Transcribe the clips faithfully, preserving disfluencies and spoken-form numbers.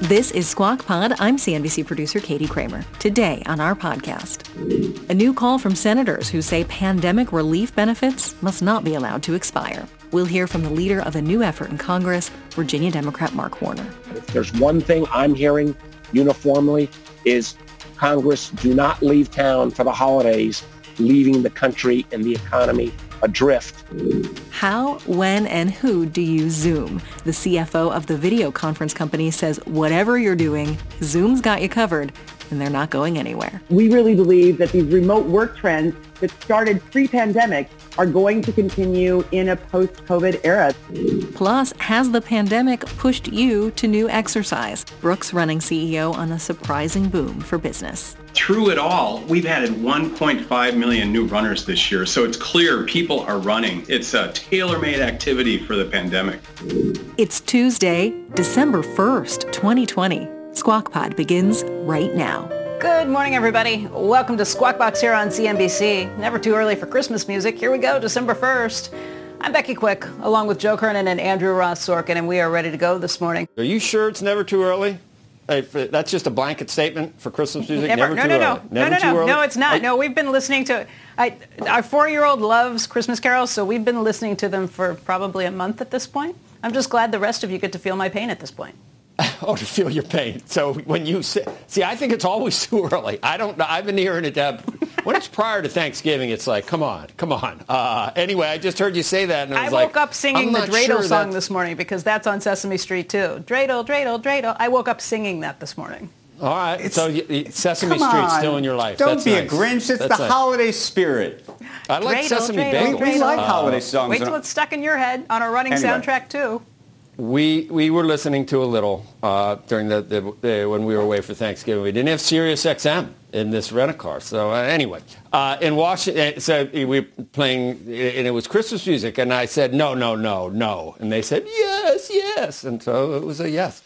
This is Squawk Pod. I'm C N B C producer Katie Kramer. Today on our podcast, a new call from senators who say pandemic relief benefits must not be allowed to expire. We'll hear from the leader of a new effort in Congress, Virginia Democrat Mark Warner. If there's one thing I'm hearing uniformly is Congress, do not leave town for the holidays, leaving the country and the economy adrift. How, when, and who do you Zoom? The C F O of the video conference company says whatever you're doing, Zoom's got you covered, and they're not going anywhere. We really believe that these remote work trends that started pre-pandemic are going to continue in a post-COVID era. Plus, has the pandemic pushed you to new exercise? Brooks running C E O on a surprising boom for business. Through it all, we've added one point five million new runners this year, so it's clear people are running. It's a tailor-made activity for the pandemic. It's Tuesday, December first, twenty twenty. Squawk Pod begins right now. Good morning, everybody. Welcome to Squawk Box here on C N B C. Never too early for Christmas music. Here we go, December first. I'm Becky Quick, along with Joe Kernan and Andrew Ross Sorkin, and we are ready to go this morning. Are you sure it's never too early? Hey, that's just a blanket statement for Christmas music? Never, never no, too no, early. no, Never no, too no, early? no, it's not. I, no, we've been listening to, I, our four-year-old loves Christmas carols, so we've been listening to them for probably a month at this point. I'm just glad the rest of you get to feel my pain at this point. Oh, to feel your pain. So when you say, see, I think it's always too early. I don't know. I've been hearing it. Uh, when it's prior to Thanksgiving, it's like, come on, come on. Uh, anyway, I just heard you say that, and I was I woke like, up singing the dreidel sure song that... this morning because that's on Sesame Street too. Dreidel, dreidel, dreidel. I woke up singing that this morning. All right. It's, so you, Sesame come Street's on. still in your life. Don't That's be nice. a Grinch. It's That's the nice. holiday spirit. I like Dreidel, Sesame dreidel, Bagels. We, we like Uh, holiday songs. Wait till it's stuck in your head on a running Anyway. soundtrack too. We we were listening to a little uh, during the, the, the when we were away for Thanksgiving. We didn't have Sirius X M in this rent-a-car. So uh, anyway, uh, in Washington, so we were playing, and it was Christmas music, and I said no, no, no, no, and they said yes, yes, and so it was a yes.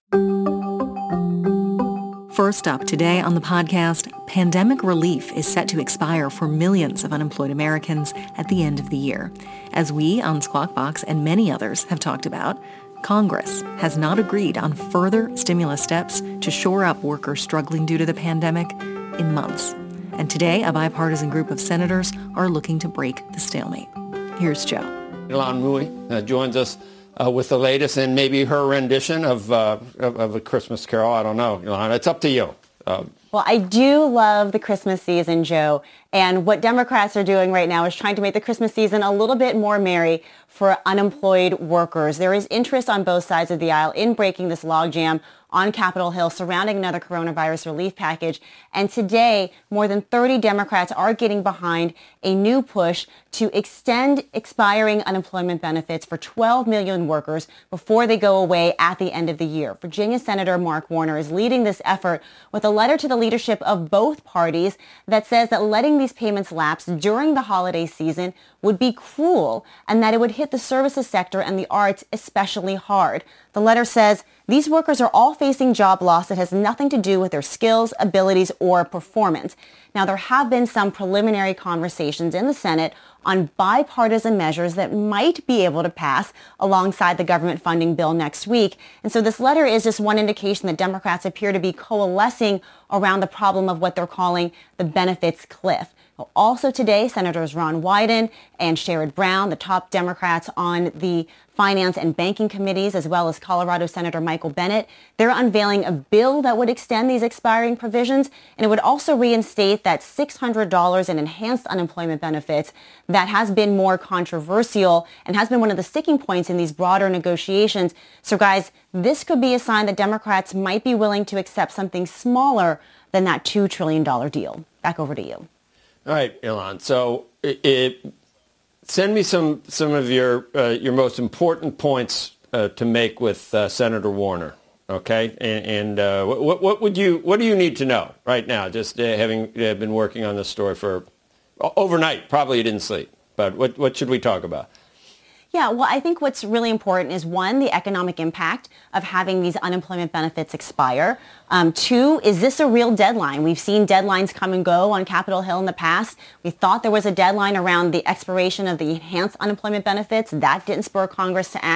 First up today on the podcast, pandemic relief is set to expire for millions of unemployed Americans at the end of the year. As we on Squawk Box and many others have talked about, Congress has not agreed on further stimulus steps to shore up workers struggling due to the pandemic in months. And today, a bipartisan group of senators are looking to break the stalemate. Here's Joe. Ylan Mui uh, joins us uh, with the latest and maybe her rendition of, uh, of, of A Christmas Carol. I don't know, Ylan. It's up to you. Uh, Well, I do love the Christmas season, Joe. And what Democrats are doing right now is trying to make the Christmas season a little bit more merry for unemployed workers. There is interest on both sides of the aisle in breaking this logjam on Capitol Hill surrounding another coronavirus relief package. And today, more than thirty Democrats are getting behind a new push to extend expiring unemployment benefits for twelve million workers before they go away at the end of the year. Virginia Senator Mark Warner is leading this effort with a letter to the leadership of both parties that says that letting these payments lapse during the holiday season would be cruel and that it would hit the services sector and the arts especially hard. The letter says these workers are all facing job loss that has nothing to do with their skills, abilities, or performance. Now, there have been some preliminary conversations in the Senate on bipartisan measures that might be able to pass alongside the government funding bill next week. And so this letter is just one indication that Democrats appear to be coalescing around the problem of what they're calling the benefits cliff. Also today, Senators Ron Wyden and Sherrod Brown, the top Democrats on the Finance and Banking Committees, as well as Colorado Senator Michael Bennet, they're unveiling a bill that would extend these expiring provisions, and it would also reinstate that six hundred dollars in enhanced unemployment benefits that has been more controversial and has been one of the sticking points in these broader negotiations. So guys, this could be a sign that Democrats might be willing to accept something smaller than that two trillion dollars deal. Back over to you. All right, Ylan. So it, it, send me some some of your uh, your most important points uh, to make with uh, Senator Warner. Okay, and, and uh, what what would you what do you need to know right now? Just uh, having uh, been working on this story for overnight, probably you didn't sleep. But what what should we talk about? Yeah, well, I think what's really important is, one, the economic impact of having these unemployment benefits expire. Um, two, is this a real deadline? We've seen deadlines come and go on Capitol Hill in the past. We thought there was a deadline around the expiration of the enhanced unemployment benefits. That didn't spur Congress to act.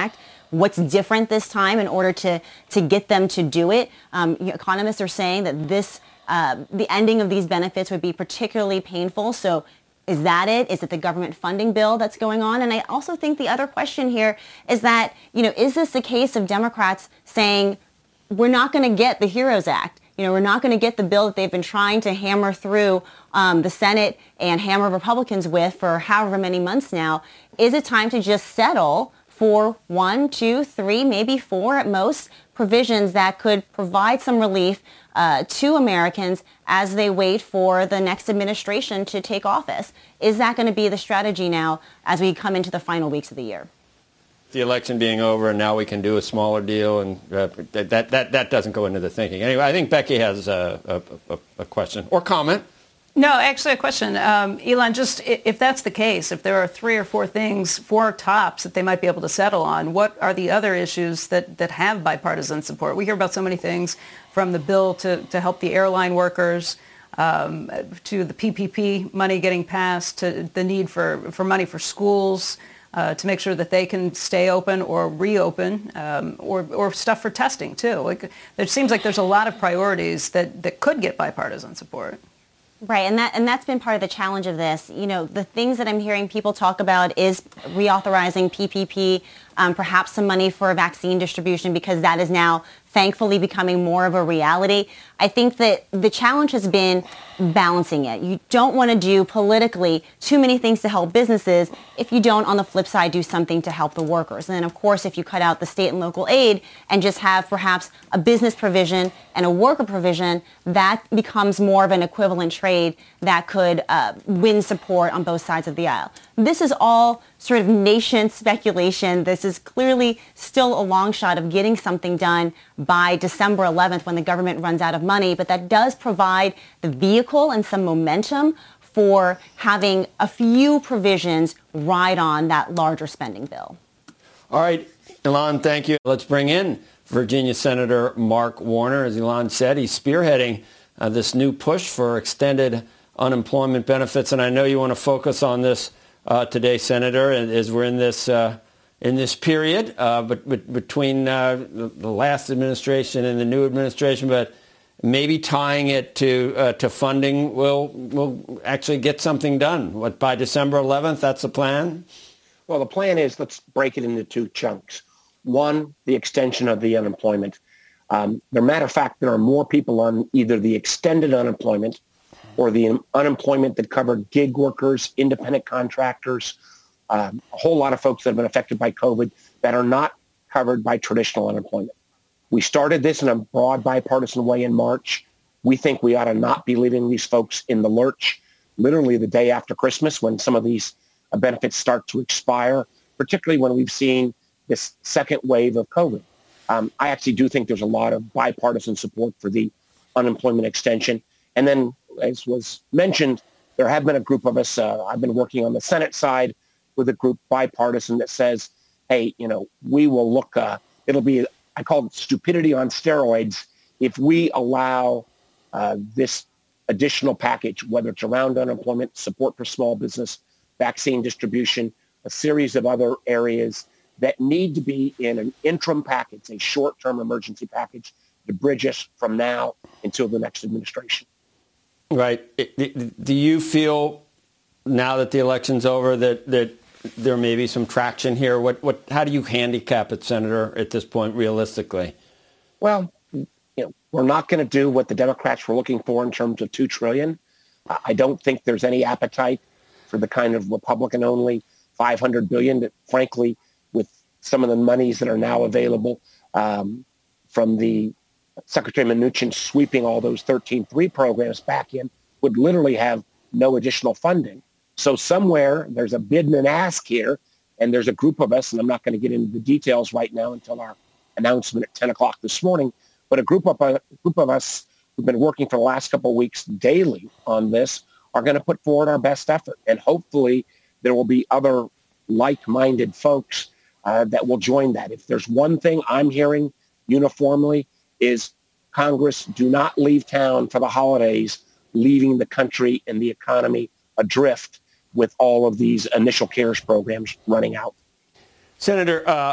what's different this time in order to, to get them to do it. Um, economists are saying that this, uh, the ending of these benefits would be particularly painful. So is that it? Is it the government funding bill that's going on? And I also think the other question here is that, you know, is this a case of Democrats saying we're not going to get the HEROES Act? You know, we're not going to get the bill that they've been trying to hammer through um, the Senate and hammer Republicans with for however many months now. Is it time to just settle for one, two, three, maybe four at most provisions that could provide some relief uh, to Americans as they wait for the next administration to take office? Is that going to be the strategy now as we come into the final weeks of the year? The election being over and now we can do a smaller deal, and uh, that, that, that doesn't go into the thinking. Anyway, I think Becky has a, a, a question or comment. No, actually a question. Um, Elon, just if that's the case, if there are three or four things, four tops that they might be able to settle on, what are the other issues that, that have bipartisan support? We hear about so many things, from the bill to, to help the airline workers, um, to the P P P money getting passed, to the need for, for money for schools, uh, to make sure that they can stay open or reopen, um, or, or stuff for testing too. Like, it seems like there's a lot of priorities that, that could get bipartisan support. Right, and that and that's been part of the challenge of this. You know, the things that I'm hearing people talk about is reauthorizing P P P, um, perhaps some money for vaccine distribution, because that is now thankfully becoming more of a reality. I think that the challenge has been balancing it. You don't want to do politically too many things to help businesses if you don't, on the flip side, do something to help the workers. And then, of course, if you cut out the state and local aid and just have perhaps a business provision and a worker provision, that becomes more of an equivalent trade that could uh, win support on both sides of the aisle. This is all sort of nation speculation. This is clearly still a long shot of getting something done by December eleventh when the government runs out of money, but that does provide the vehicle and some momentum for having a few provisions ride on that larger spending bill. All right, Elon, thank you. Let's bring in Virginia Senator Mark Warner. As Elon said, he's spearheading uh, this new push for extended unemployment benefits, and I know you want to focus on this uh, today, Senator, as we're in this uh, in this period, uh, but, but between uh, the, the last administration and the new administration, but maybe tying it to uh, to funding will will actually get something done. What, by December eleventh? That's the plan? Well, the plan is, let's break it into two chunks. One, the extension of the unemployment. Um, as a matter of fact, there are more people on either the extended unemployment or the unemployment that covered gig workers, independent contractors, um, a whole lot of folks that have been affected by COVID that are not covered by traditional unemployment. We started this in a broad bipartisan way in March. We think we ought to not be leaving these folks in the lurch literally the day after Christmas when some of these uh, benefits start to expire, particularly when we've seen this second wave of COVID. Um, I actually do think there's a lot of bipartisan support for the unemployment extension. And then, as was mentioned, there have been a group of us, uh, I've been working on the Senate side with a group bipartisan that says, hey, you know, we will look, uh, it'll be, I call it stupidity on steroids, if we allow uh, this additional package, whether it's around unemployment, support for small business, vaccine distribution, a series of other areas that need to be in an interim package, a short-term emergency package to bridge us from now until the next administration. Right. Do you feel now that the election's over that, that there may be some traction here? What, what, how do you handicap it, Senator, at this point, realistically? Well, you know, we're not going to do what the Democrats were looking for in terms of two trillion dollars. I don't think there's any appetite for the kind of Republican-only five hundred billion dollars that, frankly, with some of the monies that are now available um, from the Secretary Mnuchin sweeping all those thirteen three programs back in, would literally have no additional funding. So somewhere there's a bid and an ask here, and there's a group of us, and I'm not going to get into the details right now until our announcement at ten o'clock this morning, but a group of, a group of us who've been working for the last couple of weeks daily on this are going to put forward our best effort. And hopefully there will be other like-minded folks uh, that will join that. If there's one thing I'm hearing uniformly is Congress, do not leave town for the holidays, leaving the country and the economy adrift with all of these initial CARES programs running out. Senator, uh,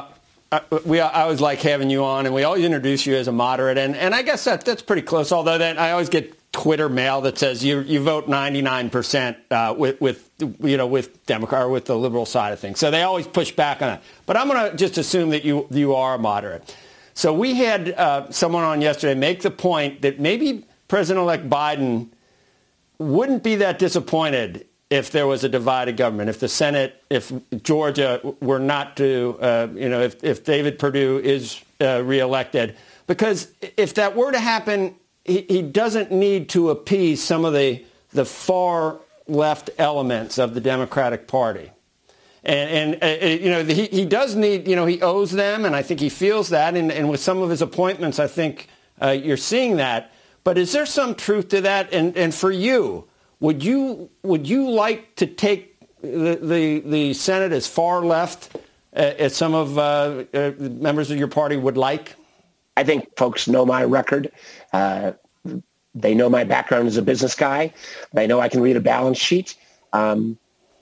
uh, we I always like having you on, and we always introduce you as a moderate, and, and I guess that that's pretty close. Although then I always get Twitter mail that says you you vote ninety-nine percent uh, with with you know with Democrat or with the liberal side of things. So they always push back on it. But I'm going to just assume that you you are a moderate. So we had uh, someone on yesterday make the point that maybe President-elect Biden wouldn't be that disappointed if there was a divided government, if the Senate, if Georgia were not to, uh, you know, if, if David Perdue is uh, reelected. Because if that were to happen, he, he doesn't need to appease some of the, the far left elements of the Democratic Party. And, and uh, you know, he, he does need, you know, he owes them, and I think he feels that. And, and with some of his appointments, I think uh, you're seeing that. But is there some truth to that? And, and for you, would you would you like to take the the, the Senate as far left uh, as some of uh, uh, members of your party would like? I think folks know my record. Uh, they know my background as a business guy. They know I can read a balance sheet. Um,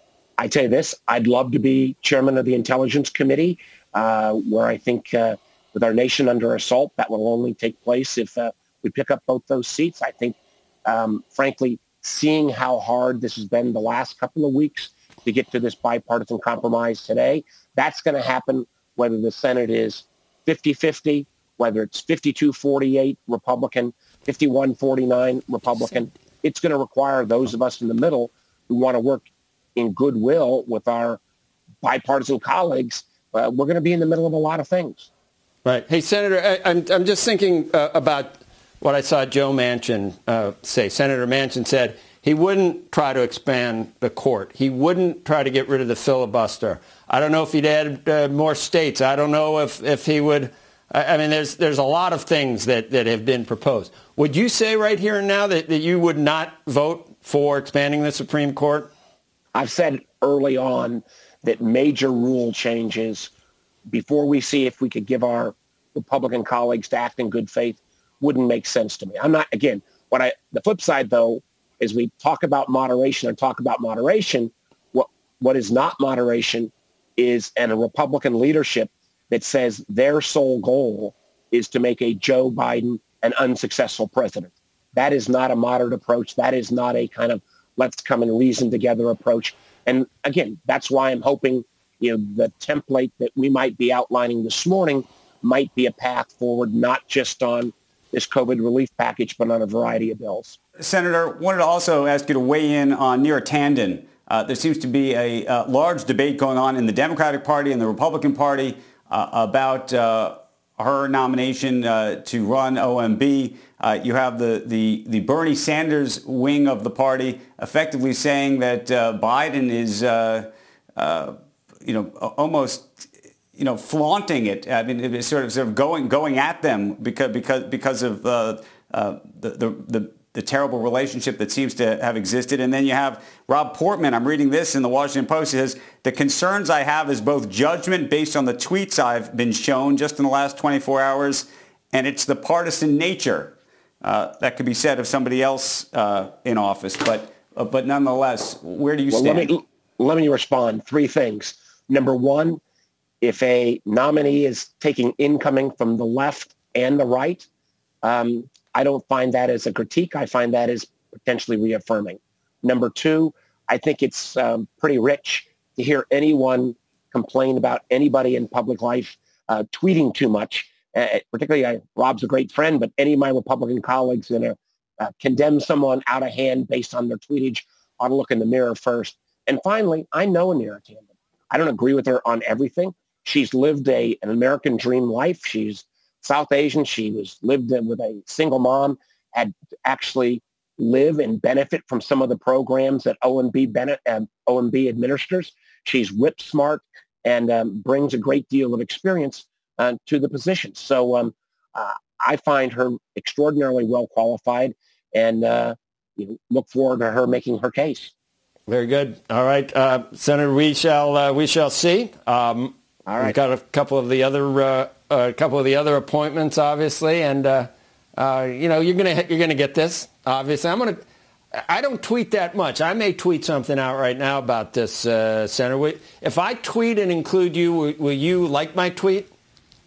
I tell you this, I'd love to be chairman of the Intelligence Committee, uh, where I think uh, with our nation under assault, that will only take place if uh, we pick up both those seats. I think, um, frankly, seeing how hard this has been the last couple of weeks to get to this bipartisan compromise today, that's going to happen whether the Senate is fifty-fifty, whether it's fifty-two forty-eight Republican, fifty-one forty-nine Republican. It's going to require those of us in the middle who want to work in goodwill with our bipartisan colleagues. Uh, we're going to be in the middle of a lot of things. Right. Hey, Senator, I, I'm, I'm just thinking uh, about what I saw Joe Manchin uh, say. Senator Manchin said he wouldn't try to expand the court. He wouldn't try to get rid of the filibuster. I don't know if he'd add uh, more states. I don't know if, if he would. I, I mean, there's there's a lot of things that, that have been proposed. Would you say right here and now that, that you would not vote for expanding the Supreme Court? I've said early on that major rule changes, before we see if we could give our Republican colleagues to act in good faith, wouldn't make sense to me. I'm not, again, what I, the flip side, though, is we talk about moderation and talk about moderation. What What is not moderation is and a Republican leadership that says their sole goal is to make a Joe Biden an unsuccessful president. That is not a moderate approach. That is not a kind of let's come and reason together approach. And again, that's why I'm hoping, you know, the template that we might be outlining this morning might be a path forward, not just on this COVID relief package, but on a variety of bills. Senator, wanted to also ask you to weigh in on Neera Tanden. Uh, there seems to be a uh, large debate going on in the Democratic Party and the Republican Party uh, about uh, her nomination uh, to run O M B. Uh, you have the, the, the Bernie Sanders wing of the party effectively saying that uh, Biden is, uh, uh, you know, almost, you know, flaunting it. I mean, it's sort of sort of going going at them because because because of uh, uh, the, the the the terrible relationship that seems to have existed. And then you have Rob Portman. I'm reading this in the Washington Post. He says, the concerns I have is both judgment based on the tweets I've been shown just in the last twenty-four hours, and it's the partisan nature. Uh, that could be said of somebody else uh, in office. But uh, but nonetheless, where do you well, stand? Let me, let me respond. Three things. Number one, if a nominee is taking incoming from the left and the right, um, I don't find that as a critique. I find that as potentially reaffirming. Number two, I think it's um, pretty rich to hear anyone complain about anybody in public life uh, tweeting too much. Uh, particularly, I, Rob's a great friend, but any of my Republican colleagues that are, uh, condemn someone out of hand based on their tweetage ought to look in the mirror first. And finally, I know Neera Tanden. I don't agree with her on everything. She's lived a an American dream life. She's South Asian. She was lived in with a single mom, had actually live and benefit from some of the programs that O M B, Bennett, um, O M B administers. She's whip smart and um, brings a great deal of experience uh, to the position. So um, uh, I find her extraordinarily well qualified and uh, you know, look forward to her making her case. Very good. All right, uh, Senator, we shall uh, we shall see. Um, All right, we've got a couple of the other uh, a couple of the other appointments, obviously, and uh, uh, you know you're gonna you're gonna get this. Obviously, I'm gonna. I don't tweet that much. I may tweet something out right now about this, uh, Senator. If I tweet and include you, will, will you like my tweet?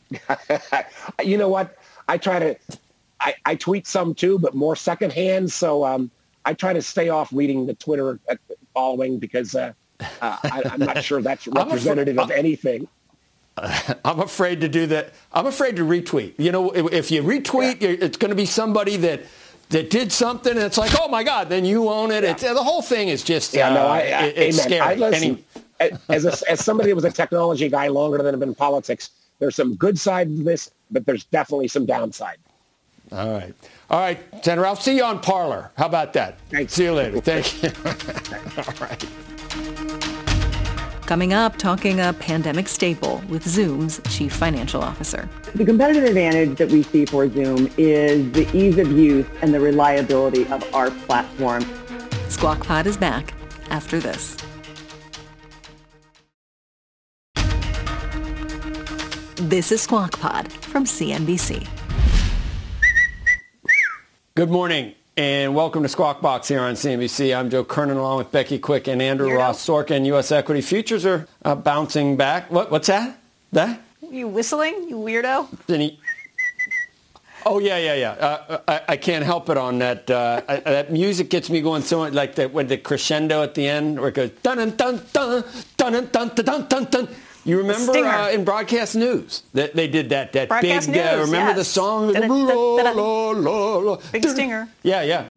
You know what? I try to, I, I tweet some too, but more secondhand. So um, I try to stay off reading the Twitter following because uh, uh, I, I'm not sure that's representative of anything. I'm afraid to do that. I'm afraid to retweet. You know, if, if you retweet, yeah. it's going to be somebody that that did something, and it's like, oh my God, then you own it. Yeah. It's, the whole thing is just, yeah, uh, no, I, I, it, it's amen. scary. I listen, Any- as a, as somebody that was a technology guy longer than I've been in politics, there's some good side to this, but there's definitely some downside. All right. All right, Senator, I'll see you on Parler. How about that? Thanks. See you later. Thank you. All right. Coming up, talking a pandemic staple with Zoom's chief financial officer. The competitive advantage that we see for Zoom is the ease of use and the reliability of our platform. Squawk Pod is back after this. This is Squawk Pod from C N B C. Good morning and welcome to Squawk Box here on C N B C. I'm Joe Kernan along with Becky Quick and Andrew Weirdo. Ross Sorkin. U S equity futures are uh, bouncing back. What? What's that? That? You whistling, you weirdo? He, oh, yeah, yeah, yeah. Uh, I, I can't help it on that. Uh, I, that music gets me going so much, like that with the crescendo at the end where it goes dun dun dun dun dun dun dun dun dun dun. You remember uh, in broadcast news that they did that that broadcast big. News, Uh, remember yes. the song? Da-da, da-da, da-da. Big stinger. Yeah, yeah.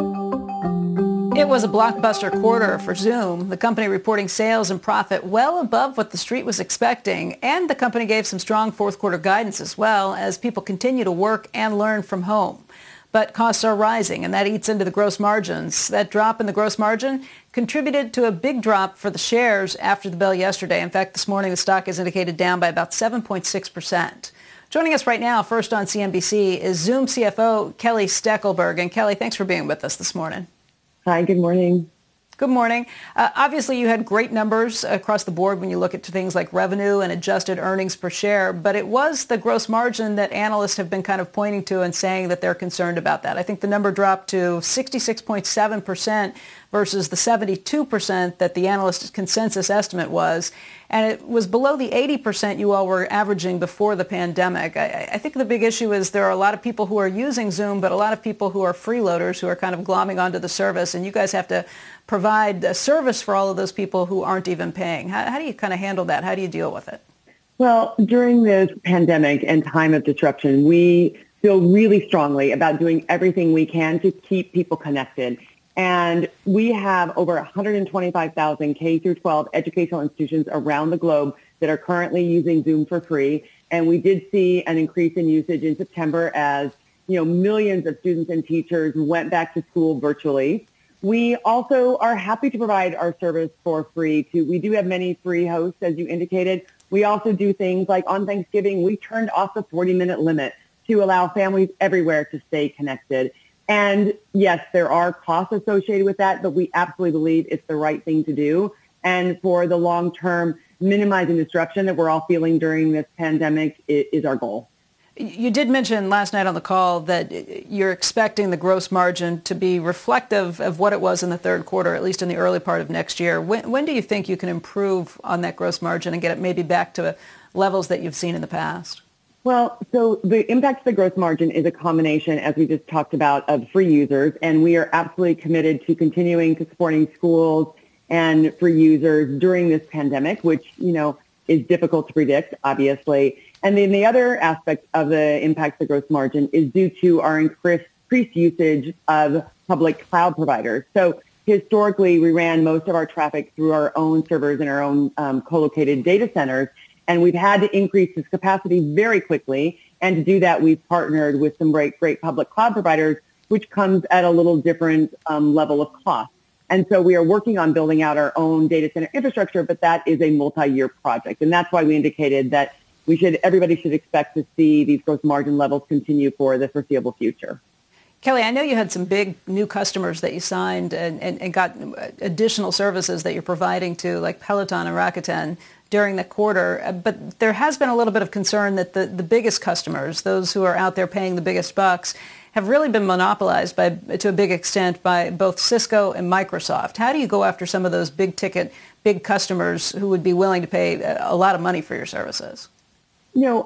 It was a blockbuster quarter for Zoom, the company reporting sales and profit well above what the street was expecting, and the company gave some strong fourth quarter guidance as well as people continue to work and learn from home. But costs are rising, and that eats into the gross margins. That drop in the gross margin contributed to a big drop for the shares after the bell yesterday. In fact, this morning the stock is indicated down by about seven point six percent. Joining us right now, first on C N B C, is Zoom C F O Kelly Steckelberg. And Kelly, thanks for being with us this morning. Hi, good morning. Good morning. Uh, obviously, you had great numbers across the board when you look at things like revenue and adjusted earnings per share, but it was the gross margin that analysts have been kind of pointing to and saying that they're concerned about that. I think the number dropped to sixty-six point seven percent versus the seventy-two percent that the analyst consensus estimate was, and it was below the eighty percent you all were averaging before the pandemic. I, I think the big issue is there are a lot of people who are using Zoom, but a lot of people who are freeloaders who are kind of glomming onto the service, and you guys have to provide a service for all of those people who aren't even paying. How, how do you kind of handle that? How do you deal with it? Well, during this pandemic and time of disruption, we feel really strongly about doing everything we can to keep people connected. And we have over one hundred twenty-five thousand K through twelve educational institutions around the globe that are currently using Zoom for free. And we did see an increase in usage in September as, you know, millions of students and teachers went back to school virtually. We also are happy to provide our service for free too. We do have many free hosts, as you indicated. We also do things like on Thanksgiving, we turned off the forty minute limit to allow families everywhere to stay connected. And yes, there are costs associated with that, but we absolutely believe it's the right thing to do. And for the long term, minimizing disruption that we're all feeling during this pandemic is our goal. You did mention last night on the call that you're expecting the gross margin to be reflective of what it was in the third quarter, at least in the early part of next year. When, when do you think you can improve on that gross margin and get it maybe back to levels that you've seen in the past? Well, so the impact to the gross margin is a combination, as we just talked about, of free users, and we are absolutely committed to continuing to supporting schools and free users during this pandemic, which, you know, is difficult to predict, obviously. And then the other aspect of the impact to the gross margin is due to our increased usage of public cloud providers. So historically, we ran most of our traffic through our own servers and our own um, co-located data centers. And we've had to increase this capacity very quickly. And to do that, we've partnered with some great, great public cloud providers, which comes at a little different um, level of cost. And so we are working on building out our own data center infrastructure, but that is a multi-year project. And that's why we indicated that we should, everybody should expect to see these gross margin levels continue for the foreseeable future. Kelly, I know you had some big new customers that you signed and, and, and got additional services that you're providing to, like Peloton and Rakuten, during the quarter. But there has been a little bit of concern that the, the biggest customers, those who are out there paying the biggest bucks, have really been monopolized by, to a big extent by both Cisco and Microsoft. How do you go after some of those big ticket, big customers who would be willing to pay a lot of money for your services? You know,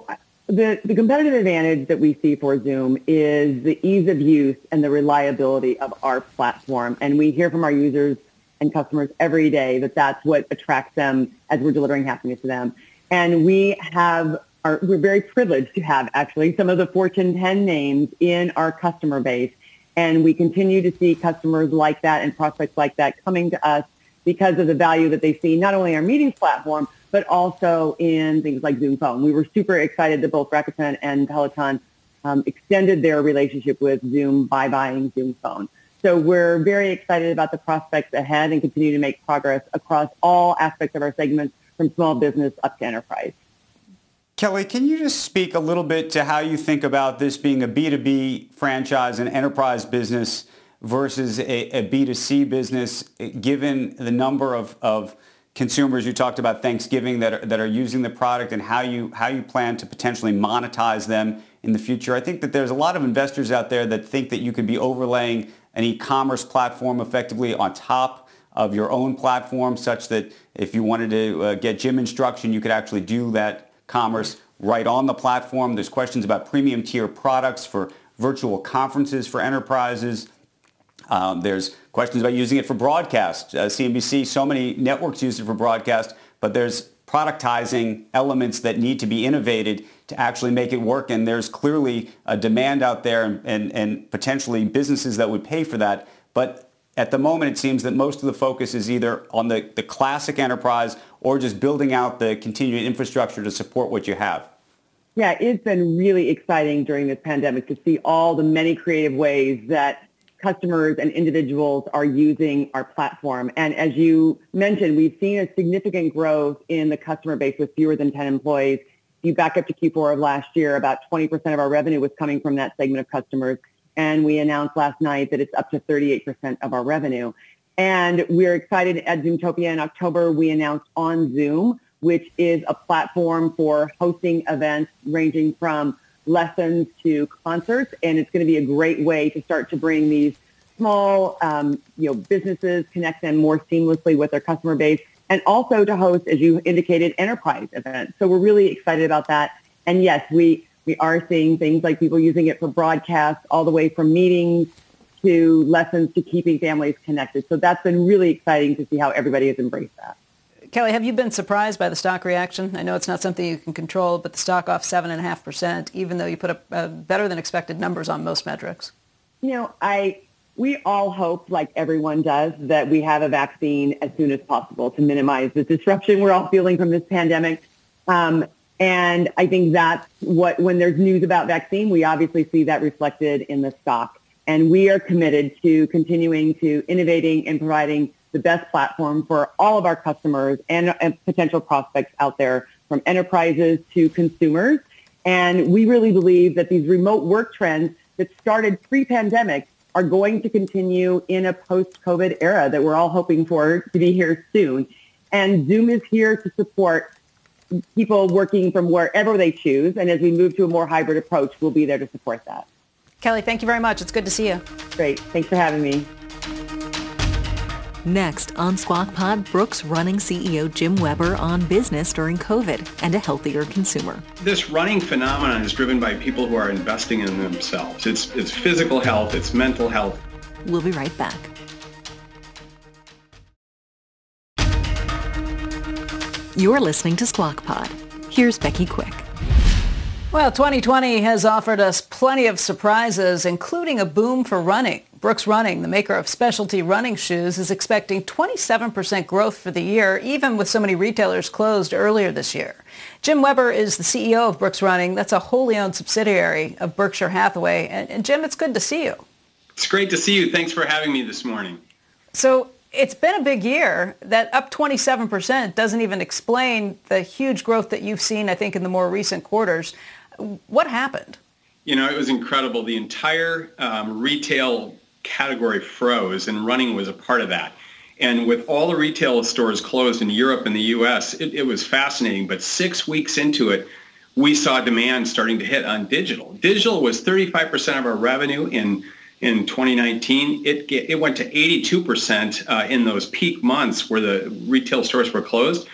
The, the competitive advantage that we see for Zoom is the ease of use and the reliability of our platform. And we hear from our users and customers every day that that's what attracts them as we're delivering happiness to them. And we have, our, we're very privileged to have actually some of the Fortune ten names in our customer base. And we continue to see customers like that and prospects like that coming to us because of the value that they see, not only in our meetings platform, but also in things like Zoom Phone. We were super excited that both Rakuten and Peloton um, extended their relationship with Zoom by buying Zoom Phone. So we're very excited about the prospects ahead and continue to make progress across all aspects of our segments, from small business up to enterprise. Kelly, can you just speak a little bit to how you think about this being a B two B franchise and enterprise business versus a, a B two C business, given the number of, of consumers you talked about Thanksgiving that are, that are using the product, and how you how you plan to potentially monetize them in the future? I think that there's a lot of investors out there that think that you could be overlaying an e-commerce platform effectively on top of your own platform, such that if you wanted to uh, get gym instruction, you could actually do that commerce right on the platform. There's questions about premium tier products for virtual conferences for enterprises. Um, there's questions about using it for broadcast. Uh, C N B C, so many networks use it for broadcast, but there's productizing elements that need to be innovated to actually make it work. And there's clearly a demand out there, and, and, and potentially businesses that would pay for that. But at the moment, it seems that most of the focus is either on the, the classic enterprise or just building out the continued infrastructure to support what you have. Yeah, it's been really exciting during this pandemic to see all the many creative ways that customers and individuals are using our platform. And as you mentioned, we've seen a significant growth in the customer base with fewer than ten employees. If you back up to Q four of last year, about twenty percent of our revenue was coming from that segment of customers. And we announced last night that it's up to thirty-eight percent of our revenue. And we're excited at Zoomtopia in October. We announced On Zoom, which is a platform for hosting events ranging from lessons to concerts, and it's going to be a great way to start to bring these small, um, you know, businesses, connect them more seamlessly with their customer base, and also to host, as you indicated, enterprise events. So we're really excited about that. And yes, we we are seeing things like people using it for broadcasts, all the way from meetings to lessons to keeping families connected. So that's been really exciting to see how everybody has embraced that. Kelly, have you been surprised by the stock reaction? I know it's not something you can control, but the stock off seven point five percent, even though you put up uh, better than expected numbers on most metrics. You know, I we all hope, like everyone does, that we have a vaccine as soon as possible to minimize the disruption we're all feeling from this pandemic. Um, and I think that's what, when there's news about vaccine, we obviously see that reflected in the stock. And we are committed to continuing to innovating and providing the best platform for all of our customers and, and potential prospects out there, from enterprises to consumers. And we really believe that these remote work trends that started pre-pandemic are going to continue in a post-COVID era that we're all hoping for to be here soon. And Zoom is here to support people working from wherever they choose. And as we move to a more hybrid approach, we'll be there to support that. Kelly, thank you very much. It's good to see you. Great. Thanks for having me. Next on Squawk Pod, Brooks Running C E O Jim Weber on business during COVID and a healthier consumer. This running phenomenon is driven by people who are investing in themselves. It's, it's physical health, it's mental health. We'll be right back. You're listening to Squawk Pod. Here's Becky Quick. Well, twenty twenty has offered us plenty of surprises, including a boom for running. Brooks Running, the maker of specialty running shoes, is expecting twenty-seven percent growth for the year, even with so many retailers closed earlier this year. Jim Weber is the C E O of Brooks Running. That's a wholly owned subsidiary of Berkshire Hathaway. And, and Jim, it's good to see you. It's great to see you. Thanks for having me this morning. So it's been a big year. That up twenty-seven percent doesn't even explain the huge growth that you've seen, I think, in the more recent quarters. What happened? You know, it was incredible. The entire um, retail category froze, and running was a part of that. And with all the retail stores closed in Europe and the U S, it, it was fascinating. But six weeks into it, we saw demand starting to hit on digital. Digital was thirty-five percent of our revenue in in twenty nineteen. It it went to eighty-two percent uh, in those peak months where the retail stores were closed.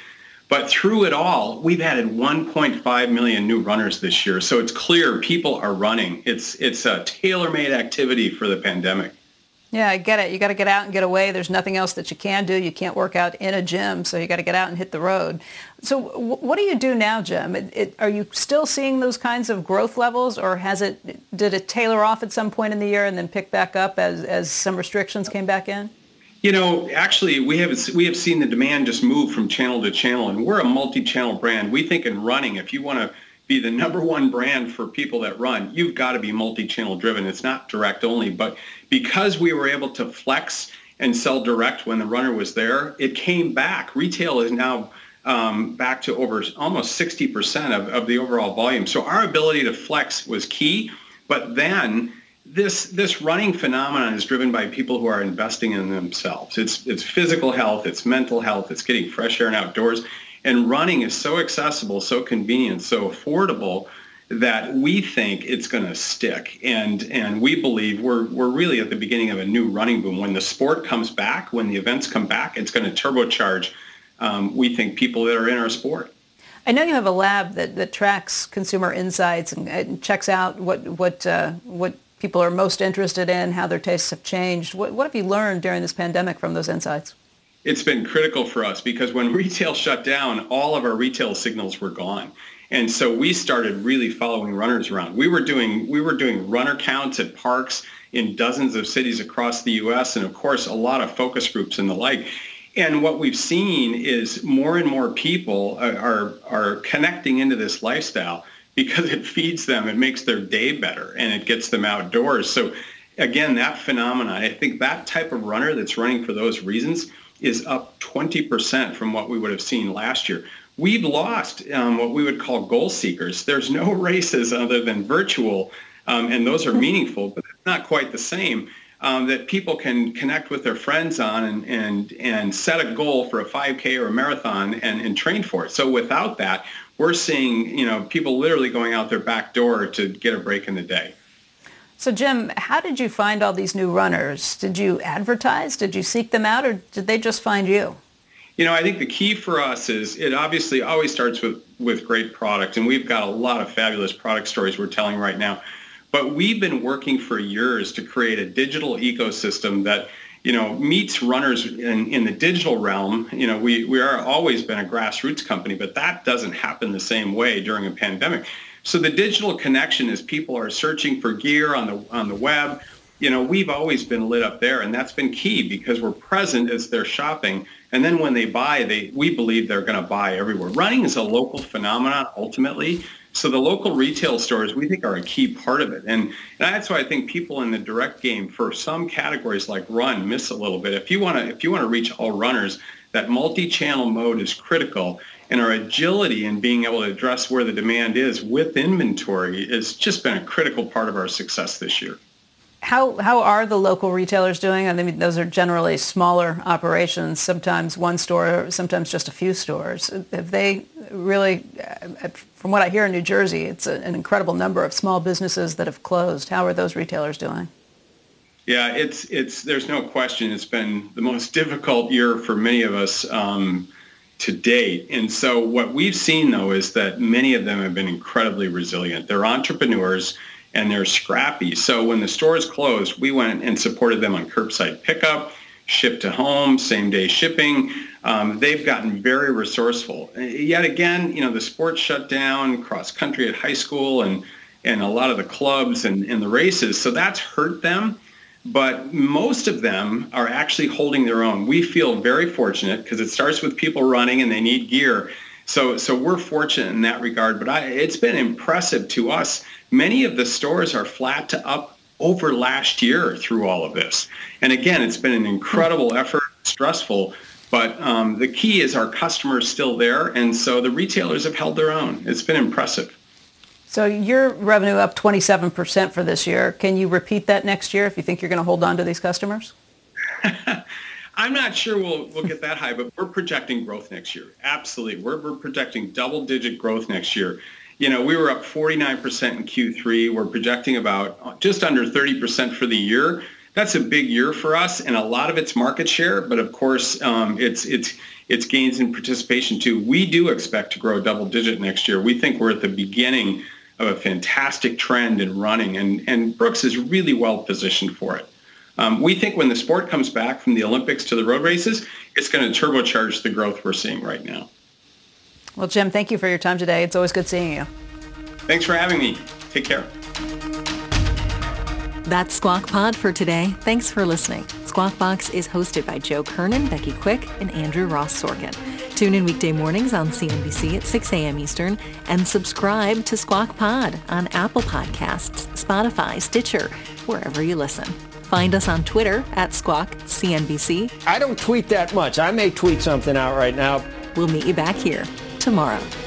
But through it all, we've added one point five million new runners this year. So it's clear people are running. It's it's a tailor-made activity for the pandemic. Yeah, I get it. You got to get out and get away. There's nothing else that you can do. You can't work out in a gym, so you got to get out and hit the road. So w- what do you do now, Jim? It, it, are you still seeing those kinds of growth levels, or has it did it tailor off at some point in the year and then pick back up as, as some restrictions came back in? You know, actually, we have we have seen the demand just move from channel to channel, and we're a multi-channel brand. We think in running, if you want to be the number one brand for people that run, you've got to be multi-channel driven. It's not direct only, but because we were able to flex and sell direct when the runner was there, it came back. Retail is now um, back to over almost sixty percent of, of the overall volume. So our ability to flex was key, but then this this running phenomenon is driven by people who are investing in themselves. It's it's physical health, it's mental health, it's getting fresh air and outdoors. And running is so accessible, so convenient, so affordable that we think it's going to stick. And and we believe we're we're really at the beginning of a new running boom. When the sport comes back, when the events come back, it's going to turbocharge, um, we think, people that are in our sport. I know you have a lab that, that tracks consumer insights and, and checks out what what uh, what people are most interested in, how their tastes have changed. What, what have you learned during this pandemic from those insights? It's been critical for us because when retail shut down, all of our retail signals were gone. And so we started really following runners around. We were doing we were doing runner counts at parks in dozens of cities across the U S and, of course, a lot of focus groups and the like. And what we've seen is more and more people are, are, are connecting into this lifestyle because it feeds them, it makes their day better, and it gets them outdoors. So, again, that phenomenon, I think that type of runner that's running for those reasons is up twenty percent from what we would have seen last year. We've lost um, what we would call goal seekers. There's no races other than virtual, um, and those are meaningful, but it's not quite the same, um, that people can connect with their friends on and, and, and set a goal for a five K or a marathon and, and train for it. So without that, we're seeing, you know, people literally going out their back door to get a break in the day. So, Jim, how did you find all these new runners? Did you advertise? Did you seek them out, or did they just find you? You know, I think the key for us is it obviously always starts with, with great product, and we've got a lot of fabulous product stories we're telling right now. But we've been working for years to create a digital ecosystem that, you know, meets runners in, in the digital realm. You know, we, we are always been a grassroots company, but that doesn't happen the same way during a pandemic. So the digital connection is people are searching for gear on the on the web. You know, we've always been lit up there, and that's been key because we're present as they're shopping. And then when they buy, they we believe they're going to buy everywhere. Running is a local phenomenon ultimately. So the local retail stores, we think, are a key part of it. And, and that's why I think people in the direct game for some categories like run miss a little bit. If you want to if you want to reach all runners, that multi-channel mode is critical. And our agility in being able to address where the demand is with inventory has just been a critical part of our success this year. How how are the local retailers doing? I mean, those are generally smaller operations, sometimes one store, sometimes just a few stores. Have they really, from what I hear in New Jersey, it's an incredible number of small businesses that have closed. How are those retailers doing? Yeah, it's it's there's no question. It's been the most difficult year for many of us um, to date. And so what we've seen, though, is that many of them have been incredibly resilient. They're entrepreneurs and they're scrappy. So when the stores closed, we went and supported them on curbside pickup, ship to home, same day shipping. Um, they've gotten very resourceful. Yet again, you know, the sports shut down, cross country at high school and, and a lot of the clubs and, and the races. So that's hurt them. But most of them are actually holding their own. We feel very fortunate because it starts with people running and they need gear. So so we're fortunate in that regard. But I, it's been impressive to us. Many of the stores are flat to up over last year through all of this. And again, it's been an incredible effort, stressful. But um, the key is our customers still there. And so the retailers have held their own. It's been impressive. So your revenue up twenty-seven percent for this year. Can you repeat that next year if you think you're going to hold on to these customers? I'm not sure we'll we'll get that high, but we're projecting growth next year. Absolutely. We're we're projecting double-digit growth next year. You know, we were up forty-nine percent in Q three. We're projecting about just under thirty percent for the year. That's a big year for us, and a lot of it's market share, but of course, um, it's it's it's gains in participation too. We do expect to grow double digit next year. We think we're at the beginning of a fantastic trend in running, and, and Brooks is really well positioned for it. Um, we think when the sport comes back from the Olympics to the road races, it's going to turbocharge the growth we're seeing right now. Well, Jim, thank you for your time today. It's always good seeing you. Thanks for having me. Take care. That's Squawk Pod for today. Thanks for listening. Squawk Box is hosted by Joe Kernan, Becky Quick, and Andrew Ross Sorkin. Tune in weekday mornings on C N B C at six a.m. Eastern and subscribe to Squawk Pod on Apple Podcasts, Spotify, Stitcher, wherever you listen. Find us on Twitter at Squawk C N B C. I don't tweet that much. I may tweet something out right now. We'll meet you back here tomorrow.